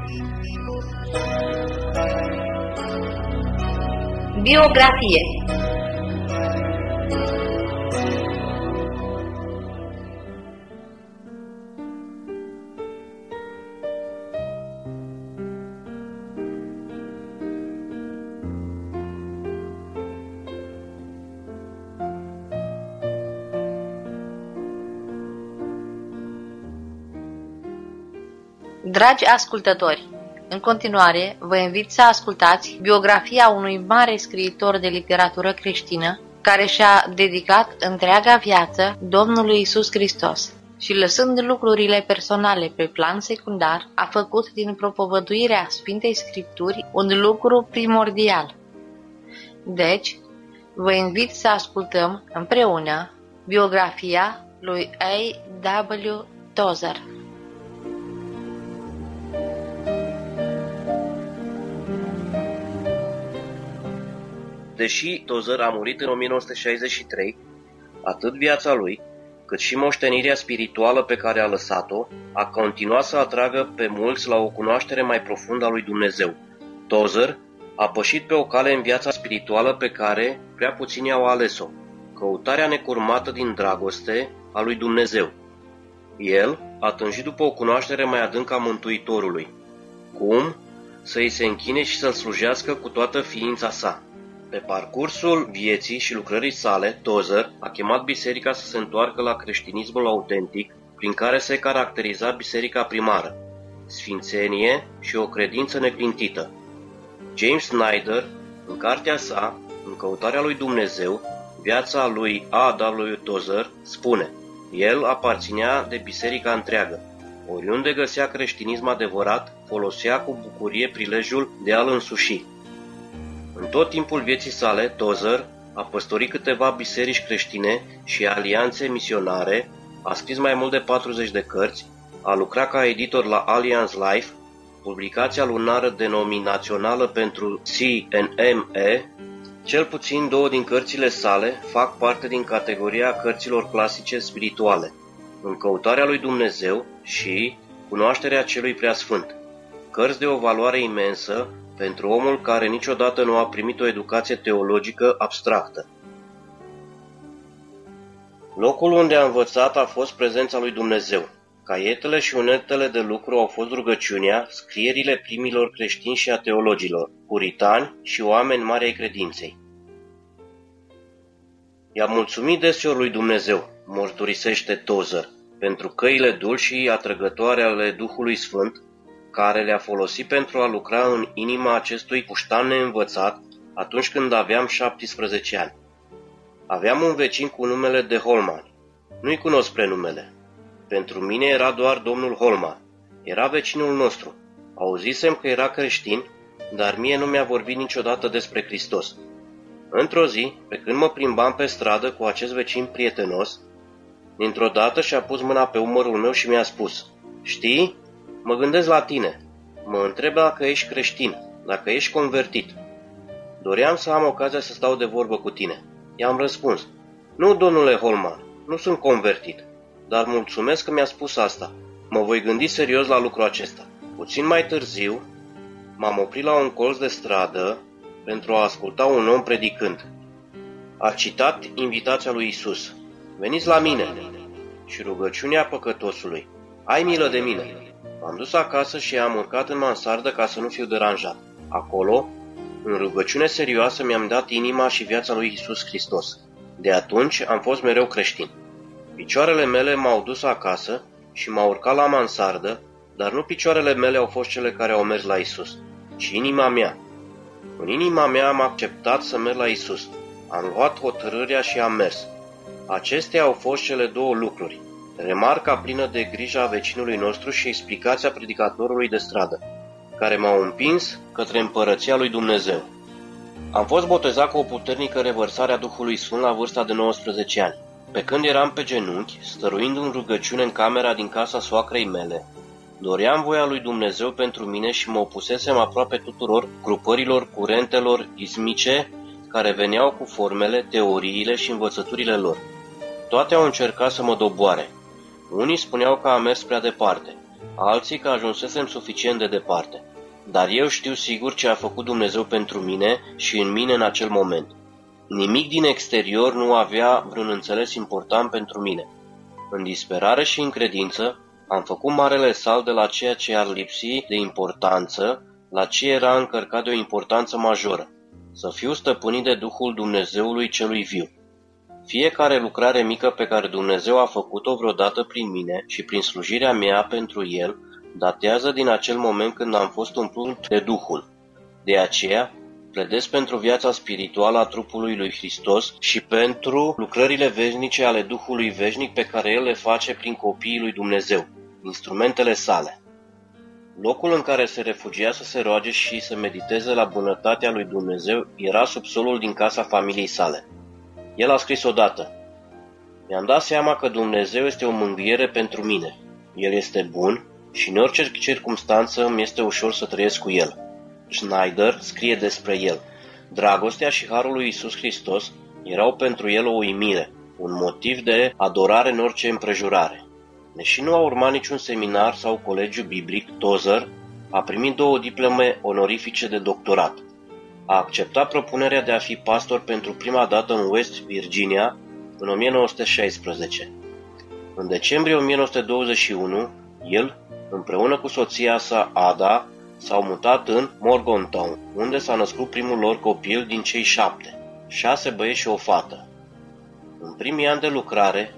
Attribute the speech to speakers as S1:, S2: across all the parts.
S1: Biografie. Dragi ascultători, în continuare vă invit să ascultați biografia unui mare scriitor de literatură creștină care și-a dedicat întreaga viață Domnului Iisus Hristos și, lăsând lucrurile personale pe plan secundar, a făcut din propovăduirea Sfintei Scripturi un lucru primordial. Deci, vă invit să ascultăm împreună biografia lui A.W. Tozer.
S2: Deși Tozer a murit în 1963, atât viața lui, cât și moștenirea spirituală pe care a lăsat-o, a continuat să atragă pe mulți la o cunoaștere mai profundă a lui Dumnezeu. Tozer a pășit pe o cale în viața spirituală pe care prea puțini au ales-o, căutarea necurmată din dragoste a lui Dumnezeu. El a tânjit după o cunoaștere mai adâncă a Mântuitorului. Cum? Să îi se închine și să-L slujească cu toată ființa sa. Pe parcursul vieții și lucrării sale, Tozer a chemat biserica să se întoarcă la creștinismul autentic, prin care se caracteriza biserica primară, sfințenie și o credință neclintită. James Snyder, în cartea sa, În căutarea lui Dumnezeu, viața lui A.W. Tozer, spune: el aparținea de biserica întreagă. Oriunde găsea creștinism adevărat, folosea cu bucurie prilejul de a-l însuși. În tot timpul vieții sale, Tozer a păstorit câteva biserici creștine și alianțe misionare, a scris mai mult de 40 de cărți, a lucrat ca editor la Alliance Life, publicația lunară denominațională pentru CNME. Cel puțin 2 din cărțile sale fac parte din categoria cărților clasice spirituale, În căutarea lui Dumnezeu și Cunoașterea celui preasfânt, cărți de o valoare imensă pentru omul care niciodată nu a primit o educație teologică abstractă. Locul unde a învățat a fost prezența lui Dumnezeu. Caietele și uneltele de lucru au fost rugăciunea, scrierile primilor creștini și a teologilor, puritani și oameni mari ai credinței. I-a mulțumit deseori lui Dumnezeu, mărturisește Tozer, pentru căile dulci și atrăgătoare ale Duhului Sfânt, care le-a folosit pentru a lucra în inima acestui puștan neînvățat atunci când aveam 17 ani. Aveam un vecin cu numele de Holman. Nu-i cunosc prenumele. Pentru mine era doar domnul Holman. Era vecinul nostru. Auzisem că era creștin, dar mie nu mi-a vorbit niciodată despre Hristos. Într-o zi, pe când mă plimbam pe stradă cu acest vecin prietenos, dintr-o dată și-a pus mâna pe umărul meu și mi-a spus: știi, mă gândesc la tine. Mă întreb dacă ești creștin, dacă ești convertit. Doream să am ocazia să stau de vorbă cu tine. I-am răspuns: nu, domnule Holman, nu sunt convertit, dar mulțumesc că mi-a spus asta. Mă voi gândi serios la lucrul acesta. Puțin mai târziu, m-am oprit la un colț de stradă pentru a asculta un om predicând. A citat invitația lui Isus: veniți la mine, și rugăciunea păcătosului: ai milă de mine. M-am dus acasă și am urcat în mansardă ca să nu fiu deranjat. Acolo, în rugăciune serioasă, mi-am dat inima și viața lui Isus Hristos. De atunci am fost mereu creștin. Picioarele mele m-au dus acasă și m-au urcat la mansardă, dar nu picioarele mele au fost cele care au mers la Isus, ci inima mea. În inima mea am acceptat să merg la Isus. Am luat hotărârea și am mers. Acestea au fost cele 2 lucruri: remarca plină de grijă a vecinului nostru și explicația predicatorului de stradă, care m-au împins către împărăția lui Dumnezeu. Am fost botezat cu o puternică revărsare a Duhului Sfânt la vârsta de 19 ani. Pe când eram pe genunchi, stăruind în rugăciune în camera din casa soacrei mele, doream voia lui Dumnezeu pentru mine și mă opusesem aproape tuturor grupărilor curentelor ismice care veneau cu formele, teoriile și învățăturile lor. Toate au încercat să mă doboare. Unii spuneau că am mers prea departe. alții că ajunsesem suficient de departe. Dar eu știu sigur ce a făcut Dumnezeu pentru mine și în mine în acel moment. Nimic din exterior nu avea vreun înțeles important pentru mine. În disperare și în credință, am făcut marele salt de la ceea ce ar lipsi de importanță la ce era încărcat de o importanță majoră, să fiu stăpânit de Duhul Dumnezeului celui viu. Fiecare lucrare mică pe care Dumnezeu a făcut-o vreodată prin mine și prin slujirea mea pentru El, datează din acel moment când am fost umplut de Duhul. De aceea, pledez pentru viața spirituală a trupului lui Hristos și pentru lucrările veșnice ale Duhului veșnic pe care El le face prin copiii lui Dumnezeu, instrumentele sale. Locul în care se refugia să se roage și să mediteze la bunătatea lui Dumnezeu era subsolul din casa familiei sale. El a scris odată: mi-am dat seama că Dumnezeu este o mângâiere pentru mine. El este bun și în orice circumstanță îmi este ușor să trăiesc cu El. Schneider scrie despre el: dragostea și harul lui Iisus Hristos erau pentru el o uimire, un motiv de adorare în orice împrejurare. Deși nu a urmat niciun seminar sau colegiu biblic, Tozer a primit 2 diplome onorifice de doctorat. A acceptat propunerea de a fi pastor pentru prima dată în West Virginia în 1916. În decembrie 1921, el, împreună cu soția sa Ada, s-au mutat în Morgantown, unde s-a născut primul lor copil din cei 7, 6 băieți și o fată. În primii ani de lucrare,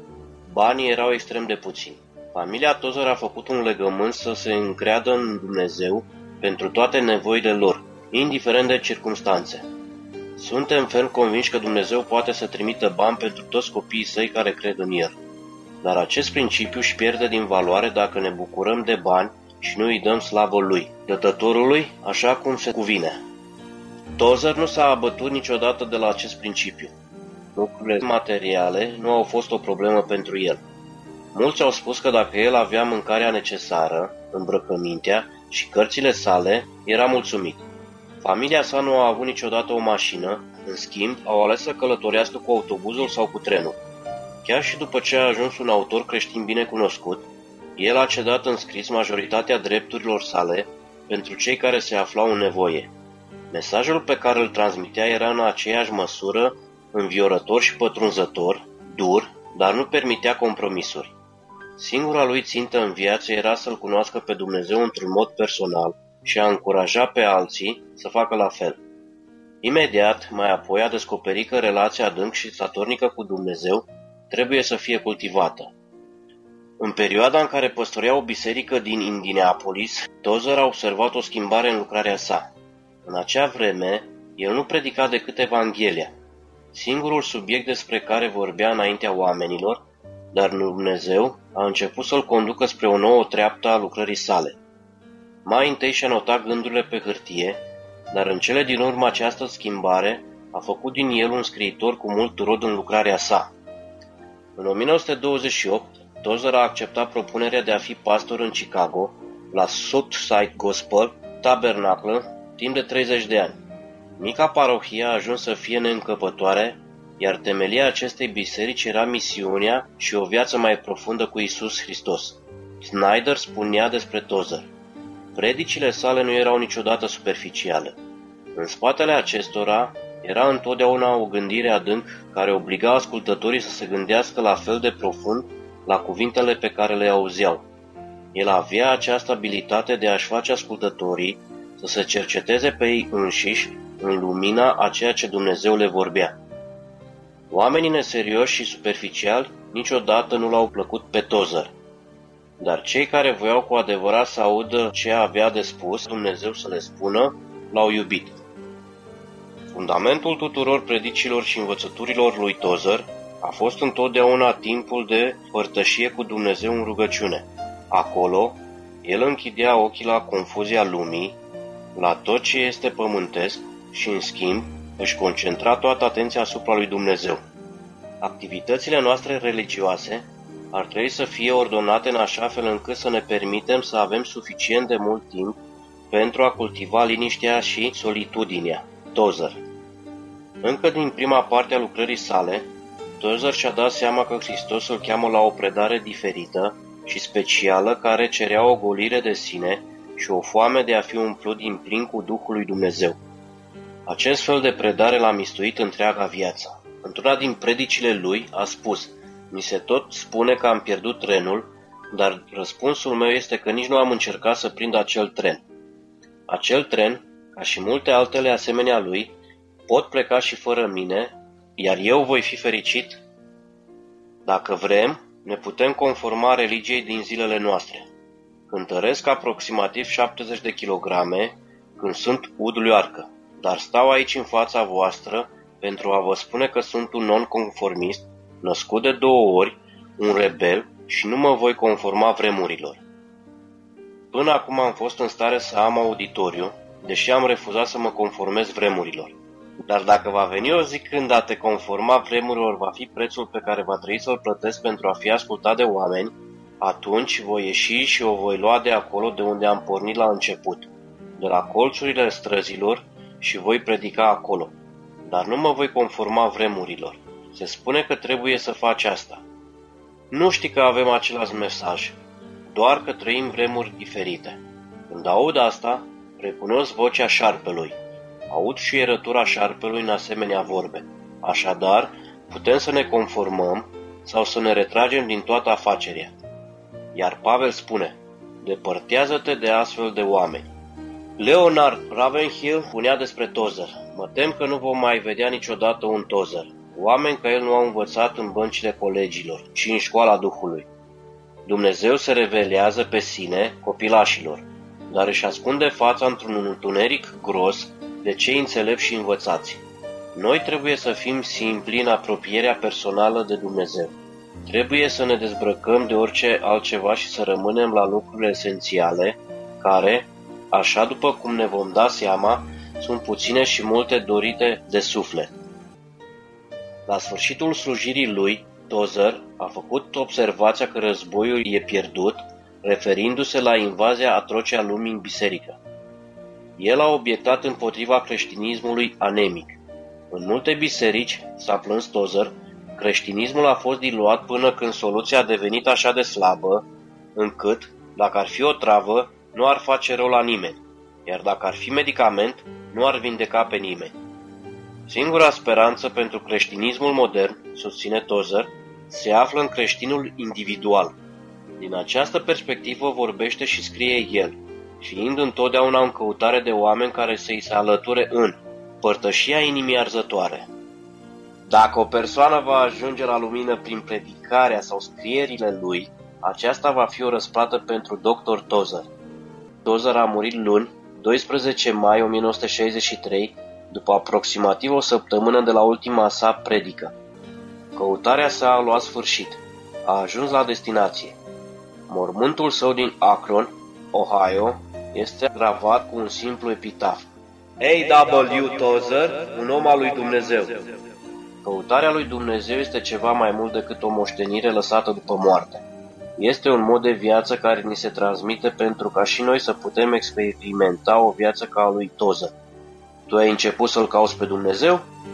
S2: banii erau extrem de puțini. Familia Tozer a făcut un legământ să se încreadă în Dumnezeu pentru toate nevoile lor, indiferent de circumstanțe. Suntem ferm convinși că Dumnezeu poate să trimită bani pentru toți copiii săi care cred în El. Dar acest principiu își pierde din valoare dacă ne bucurăm de bani și nu îi dăm slavă Lui, Dătătorului, așa cum se cuvine. Tozer nu s-a abătut niciodată de la acest principiu. Lucrurile materiale nu au fost o problemă pentru el. Mulți au spus că dacă el avea mâncarea necesară, îmbrăcămintea și cărțile sale, era mulțumit. Familia sa nu a avut niciodată o mașină, în schimb, au ales să călătorească cu autobuzul sau cu trenul. Chiar și după ce a ajuns un autor creștin bine cunoscut, el a cedat în scris majoritatea drepturilor sale pentru cei care se aflau în nevoie. Mesajul pe care îl transmitea era în aceeași măsură înviorător și pătrunzător, dur, dar nu permitea compromisuri. Singura lui țintă în viață era să-L cunoască pe Dumnezeu într-un mod personal și a încuraja pe alții să facă la fel. Imediat, mai apoi, a descoperit că relația adânc și statornică cu Dumnezeu trebuie să fie cultivată. În perioada în care păstorea o biserică din Indianapolis, Tozer a observat o schimbare în lucrarea sa. În acea vreme, el nu predica decât Evanghelia, singurul subiect despre care vorbea înaintea oamenilor, dar Dumnezeu a început să-l conducă spre o nouă treaptă a lucrării sale. Mai întâi și-a notat gândurile pe hârtie, dar în cele din urmă această schimbare a făcut din el un scriitor cu mult rod în lucrarea sa. În 1928, Tozer a acceptat propunerea de a fi pastor în Chicago, la Southside Gospel Tabernacle, timp de 30 de ani. Mica parohie a ajuns să fie neîncăpătoare, iar temelia acestei biserici era misiunea și o viață mai profundă cu Iisus Hristos. Schneider spunea despre Tozer: predicile sale nu erau niciodată superficiale. În spatele acestora era întotdeauna o gândire adânc care obliga ascultătorii să se gândească la fel de profund la cuvintele pe care le auzeau. El avea această abilitate de a-și face ascultătorii să se cerceteze pe ei înșiși în lumina a ceea ce Dumnezeu le vorbea. Oamenii neserioși și superficiali niciodată nu l-au plăcut pe Tozer, dar cei care voiau cu adevărat să audă ce avea de spus Dumnezeu să le spună, l-au iubit. Fundamentul tuturor predicilor și învățăturilor lui Tozer a fost întotdeauna timpul de părtășie cu Dumnezeu în rugăciune. Acolo, el închidea ochii la confuzia lumii, la tot ce este pământesc și, în schimb, își concentra toată atenția asupra lui Dumnezeu. Activitățile noastre religioase ar trebui să fie ordonate în așa fel încât să ne permitem să avem suficient de mult timp pentru a cultiva liniștea și solitudinea. Tozer. Încă din prima parte a lucrării sale, Tozer și-a dat seama că Hristos îl cheamă la o predare diferită și specială care cerea o golire de sine și o foame de a fi umplut din plin cu Duhul lui Dumnezeu. Acest fel de predare l-a mistuit întreaga viață. Într-una din predicile lui a spus: mi se tot spune că am pierdut trenul, dar răspunsul meu este că nici nu am încercat să prind acel tren. Acel tren, ca și multe altele asemenea lui, pot pleca și fără mine, iar eu voi fi fericit? Dacă vrem, ne putem conforma religiei din zilele noastre. Cântăresc aproximativ 70 de kilograme când sunt udlioarcă, dar stau aici în fața voastră pentru a vă spune că sunt un nonconformist, născut de 2 ori, un rebel și nu mă voi conforma vremurilor. Până acum am fost în stare să am auditoriu, deși am refuzat să mă conformez vremurilor. Dar dacă va veni o zi când a te conforma vremurilor va fi prețul pe care va trebui să-l plătesc pentru a fi ascultat de oameni, atunci voi ieși și o voi lua de acolo de unde am pornit la început, de la colțurile străzilor, și voi predica acolo. Dar nu mă voi conforma vremurilor. Se spune că trebuie să faci asta. Nu știi că avem același mesaj, doar că trăim vremuri diferite. Când aud asta, recunosc vocea șarpelui. Aud șuierătura șarpelui în asemenea vorbe. Așadar, putem să ne conformăm sau să ne retragem din toată afacerea. Iar Pavel spune: depărtează-te de astfel de oameni. Leonard Ravenhill spunea despre Tozer: mă tem că nu vom mai vedea niciodată un Tozer. Oameni ca el nu au învățat în băncile colegilor, ci în școala Duhului. Dumnezeu se revelează pe sine copilașilor, dar își ascunde fața într-un întuneric gros de cei înțelepți și învățați. Noi trebuie să fim simpli în apropierea personală de Dumnezeu. Trebuie să ne dezbrăcăm de orice altceva și să rămânem la lucrurile esențiale, care, așa după cum ne vom da seama, sunt puține și multe dorite de suflet. La sfârșitul slujirii lui, Tozer a făcut observația că războiul e pierdut, referindu-se la invazia atroce a lumii în biserică. El a obiectat împotriva creștinismului anemic. În multe biserici, s-a plâns Tozer, creștinismul a fost diluat până când soluția a devenit așa de slabă, încât, dacă ar fi o travă, nu ar face rău la nimeni, iar dacă ar fi medicament, nu ar vindeca pe nimeni. Singura speranță pentru creștinismul modern, susține Tozer, se află în creștinul individual. Din această perspectivă vorbește și scrie el, fiind întotdeauna în căutare de oameni care să-i se alăture în părtășia inimii arzătoare. Dacă o persoană va ajunge la lumină prin predicarea sau scrierile lui, aceasta va fi o răsplată pentru Dr. Tozer. Tozer a murit luni, 12 mai 1963, după aproximativ o săptămână de la ultima sa predică. Căutarea sa a luat sfârșit. A ajuns la destinație. Mormântul său din Akron, Ohio, este gravat cu un simplu epitaf: A.W. Tozer, un om al lui Dumnezeu. Căutarea lui Dumnezeu este ceva mai mult decât o moștenire lăsată după moarte. Este un mod de viață care ni se transmite pentru ca și noi să putem experimenta o viață ca a lui Tozer. Tu ai început să-L cauți pe Dumnezeu?